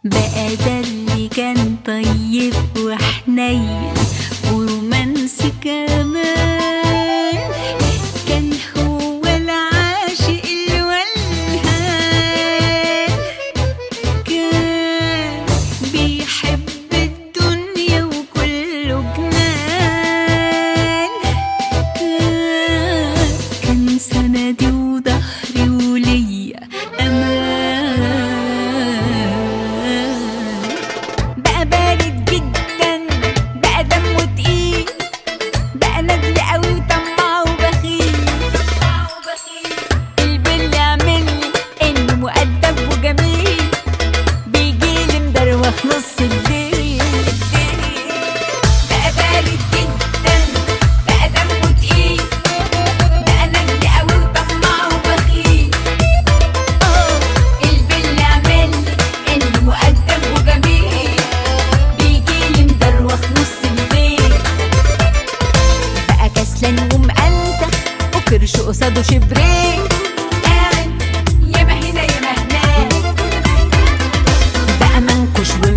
بقى ده اللي كان طيب وحنين ورومانسي كمان، كان هو العاشق الولهان، كان بيحب الدنيا وكله جنان، كان سندي وظهري وليا أمان. بقى بارد جدا، بقى دمه تقيل، بقى ندل قوي وطماع وبخيل، البل يعملني انه مؤدب وجميل، بيجيلي مدروخ نص الليل. بقى بارد جدا، بقى دمه تقيل، بقى ندل قوي وطماع وبخيل، البل يعملني انه مؤدب وجميل، بيجيلي مدروخ نص الليل. بقى كسلان ومقلتخ وكرش قصاده شبرين، قاعد ياما هنا ياما هناك، بقى منكش